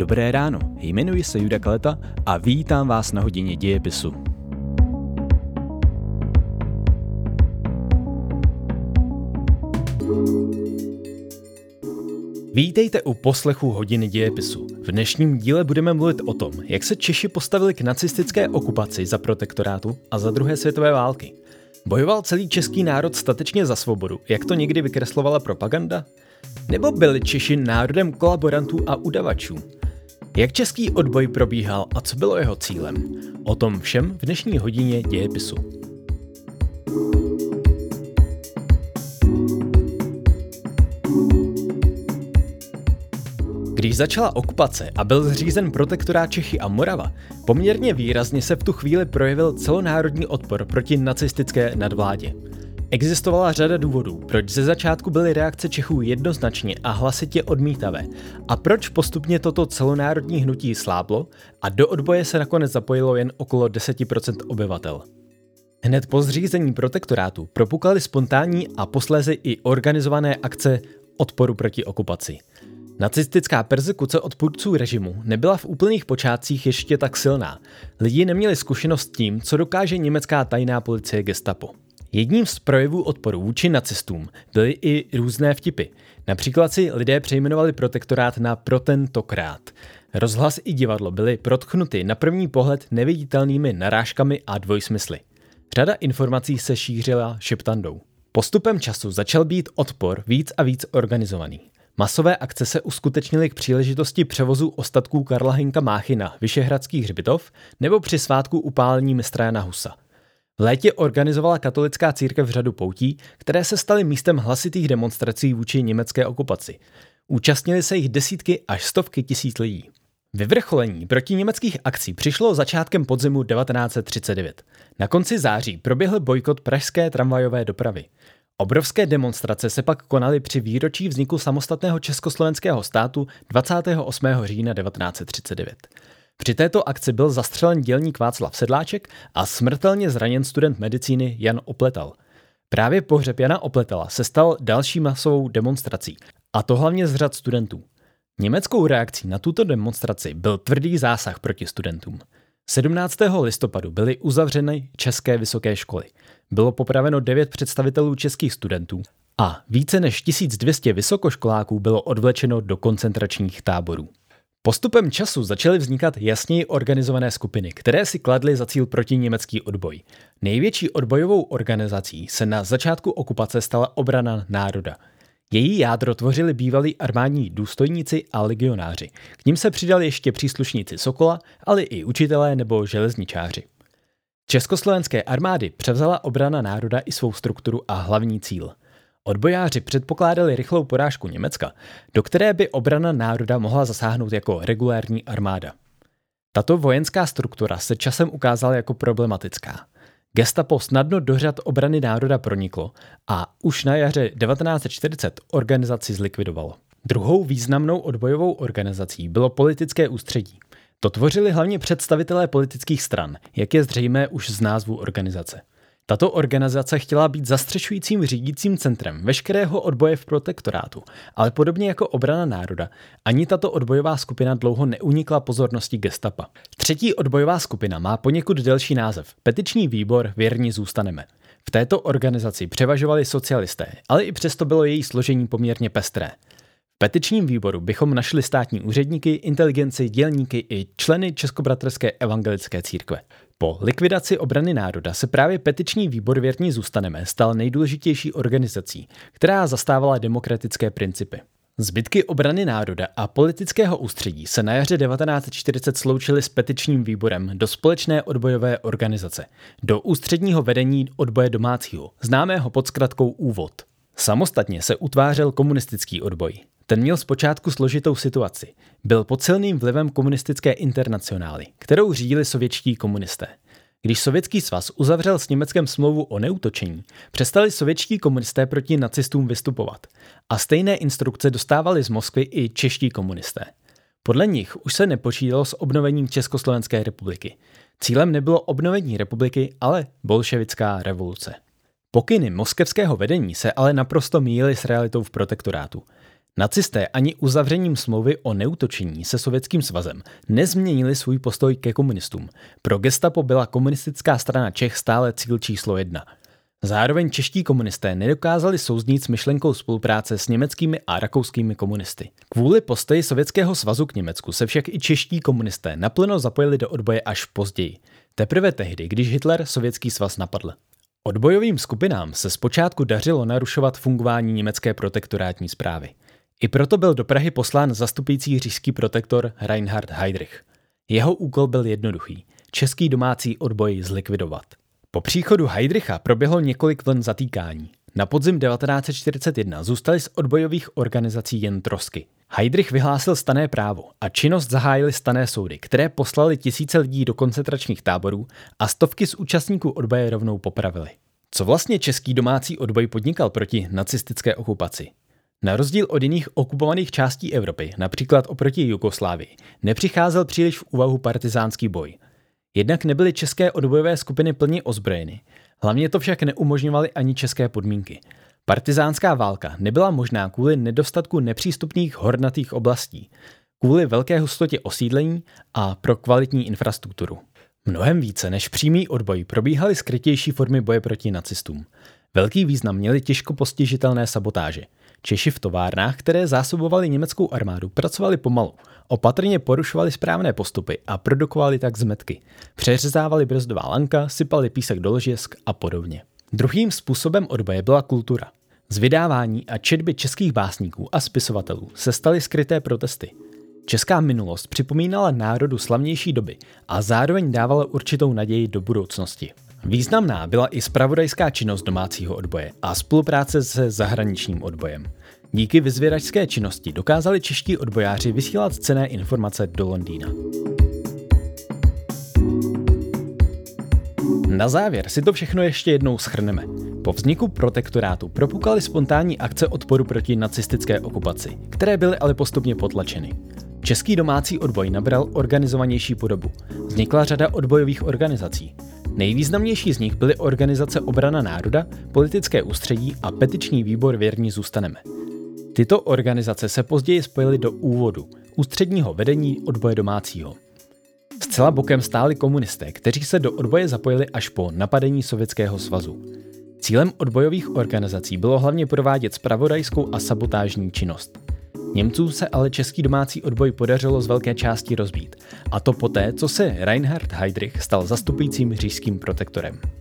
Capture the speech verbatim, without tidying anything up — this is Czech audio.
Dobré ráno, jmenuji se Juda Kaleta a vítám vás na hodině dějepisu. Vítejte u poslechu hodiny dějepisu. V dnešním díle budeme mluvit o tom, jak se Češi postavili k nacistické okupaci za protektorátu a za druhé světové války. Bojoval celý český národ statečně za svobodu, jak to někdy vykreslovala propaganda? Nebo byli Češi národem kolaborantů a udavačů? Jak český odboj probíhal a co bylo jeho cílem? O tom všem v dnešní hodině dějepisu. Když začala okupace a byl zřízen protektorát Čechy a Morava, poměrně výrazně se v tu chvíli projevil celonárodní odpor proti nacistické nadvládě. Existovala řada důvodů, proč ze začátku byly reakce Čechů jednoznačně a hlasitě odmítavé a proč postupně toto celonárodní hnutí sláblo a do odboje se nakonec zapojilo jen okolo deset procent obyvatel. Hned po zřízení protektorátu propukaly spontánní a posléze i organizované akce odporu proti okupaci. Nacistická perzekuce odpůrců režimu nebyla v úplných počátcích ještě tak silná. Lidi neměli zkušenost s tím, co dokáže německá tajná policie Gestapo. Jedním z projevů odporu vůči nacistům byly i různé vtipy. Například si lidé přejmenovali protektorát na protentokrát. Rozhlas i divadlo byly protknuty na první pohled neviditelnými narážkami a dvojsmysly. Řada informací se šířila šeptandou. Postupem času začal být odpor víc a víc organizovaný. Masové akce se uskutečnily k příležitosti převozu ostatků Karla Hynka Máchy na Vyšehradský hřbitov nebo při svátku upálení mistra Jana Husa. V létě organizovala katolická církev řadu poutí, které se staly místem hlasitých demonstrací vůči německé okupaci. Účastnili se jich desítky až stovky tisíc lidí. Vyvrcholení protiněmeckých akcí přišlo začátkem podzimu devatenáct set třicet devět. Na konci září proběhl bojkot pražské tramvajové dopravy. Obrovské demonstrace se pak konaly při výročí vzniku samostatného československého státu dvacátého osmého října devatenáct set třicet devět. Při této akci byl zastřelen dělník Václav Sedláček a smrtelně zraněn student medicíny Jan Opletal. Právě pohřeb Jana Opletala se stal další masovou demonstrací, a to hlavně z řad studentů. Německou reakcí na tuto demonstraci byl tvrdý zásah proti studentům. sedmnáctého listopadu byly uzavřeny české vysoké školy. Bylo popraveno devět představitelů českých studentů a více než tisíc dvě stě vysokoškoláků bylo odvlečeno do koncentračních táborů. Postupem času začaly vznikat jasněji organizované skupiny, které si kladly za cíl protiněmecký odboj. Největší odbojovou organizací se na začátku okupace stala Obrana národa. Její jádro tvořili bývalí armádní důstojníci a legionáři. K nim se přidali ještě příslušníci Sokola, ale i učitelé nebo železničáři. Československé armády převzala Obrana národa i svou strukturu a hlavní cíl. Odbojáři předpokládali rychlou porážku Německa, do které by Obrana národa mohla zasáhnout jako regulární armáda. Tato vojenská struktura se časem ukázala jako problematická. Gestapo snadno do řad Obrany národa proniklo a už na jaře devatenáct set čtyřicet organizaci zlikvidovalo. Druhou významnou odbojovou organizací bylo politické ústředí. To tvořili hlavně představitelé politických stran, jak je zřejmé už z názvu organizace. Tato organizace chtěla být zastřešujícím řídícím centrem veškerého odboje v protektorátu, ale podobně jako Obrana národa, ani tato odbojová skupina dlouho neunikla pozornosti Gestapa. Třetí odbojová skupina má poněkud delší název – Petiční výbor Věrní zůstaneme. V této organizaci převažovali socialisté, ale i přesto bylo její složení poměrně pestré. V petičním výboru bychom našli státní úředníky, inteligenci, dělníky i členy Českobratrské evangelické církve. Po likvidaci Obrany národa se právě petiční výbor Věrní zůstaneme stal nejdůležitější organizací, která zastávala demokratické principy. Zbytky Obrany národa a politického ústředí se na jaře devatenáct set čtyřicet sloučily s petičním výborem do společné odbojové organizace, do ústředního vedení odboje domácího, známého pod zkratkou Úvod. Samostatně se utvářel komunistický odboj. Ten měl zpočátku složitou situaci. Byl pod silným vlivem komunistické internacionály, kterou řídili sovětští komunisté. Když Sovětský svaz uzavřel s Německem smlouvu o neútočení, přestali sovětští komunisté proti nacistům vystupovat. A stejné instrukce dostávali z Moskvy i čeští komunisté. Podle nich už se nepočítalo s obnovením Československé republiky. Cílem nebylo obnovení republiky, ale bolševická revoluce. Pokyny moskevského vedení se ale naprosto míjely s realitou v protektorátu. Nacisté ani uzavřením smlouvy o neútočení se Sovětským svazem nezměnili svůj postoj ke komunistům. Pro gestapo byla komunistická strana Čech stále cíl číslo jedna. Zároveň čeští komunisté nedokázali souznít s myšlenkou spolupráce s německými a rakouskými komunisty. Kvůli postoji Sovětského svazu k Německu se však i čeští komunisté naplno zapojili do odboje až později. Teprve tehdy, když Hitler Sovětský svaz napadl. Odbojovým skupinám se zpočátku dařilo narušovat fungování německé protektorátní správy. I proto byl do Prahy poslán zastupující říšský protektor Reinhard Heydrich. Jeho úkol byl jednoduchý – český domácí odboj zlikvidovat. Po příchodu Heydricha proběhlo několik vln zatýkání. Na podzim devatenáct set čtyřicet jedna zůstaly z odbojových organizací jen trosky. Heydrich vyhlásil stanné právo a činnost zahájily stanné soudy, které poslali tisíce lidí do koncentračních táborů a stovky z účastníků odboje rovnou popravili. Co vlastně český domácí odboj podnikal proti nacistické okupaci? Na rozdíl od jiných okupovaných částí Evropy, například oproti Jugoslávii, nepřicházel příliš v úvahu partizánský boj. Jednak nebyly české odbojové skupiny plně ozbrojeny, hlavně to však neumožňovaly ani české podmínky. Partizánská válka nebyla možná kvůli nedostatku nepřístupných hornatých oblastí, kvůli velké hustotě osídlení a pro kvalitní infrastrukturu. Mnohem více než přímý odboj probíhaly skrytější formy boje proti nacistům. Velký význam měly těžko postižitelné sabotáže. Češi v továrnách, které zásobovali německou armádu, pracovali pomalu, opatrně porušovali správné postupy a produkovali tak zmetky. Přeřezávali brzdová lanka, sypali písek do ložisk a podobně. Druhým způsobem odboje byla kultura. Z vydávání a četby českých básníků a spisovatelů se staly skryté protesty. Česká minulost připomínala národu slavnější doby a zároveň dávala určitou naději do budoucnosti. Významná byla i zpravodajská činnost domácího odboje a spolupráce se zahraničním odbojem. Díky vyzvěračské činnosti dokázali čeští odbojáři vysílat cenné informace do Londýna. Na závěr si to všechno ještě jednou shrneme. Po vzniku protektorátu propukaly spontánní akce odporu proti nacistické okupaci, které byly ale postupně potlačeny. Český domácí odboj nabral organizovanější podobu. Vznikla řada odbojových organizací. Nejvýznamnější z nich byly organizace Obrana národa, Politické ústředí a Petiční výbor Věrní zůstaneme. Tyto organizace se později spojily do Úvodu, ústředního vedení odboje domácího. Zcela bokem stáli komunisté, kteří se do odboje zapojili až po napadení Sovětského svazu. Cílem odbojových organizací bylo hlavně provádět zpravodajskou a sabotážní činnost. Němcům se ale český domácí odboj podařilo z velké části rozbít, a to poté, co se Reinhard Heydrich stal zastupujícím říšským protektorem.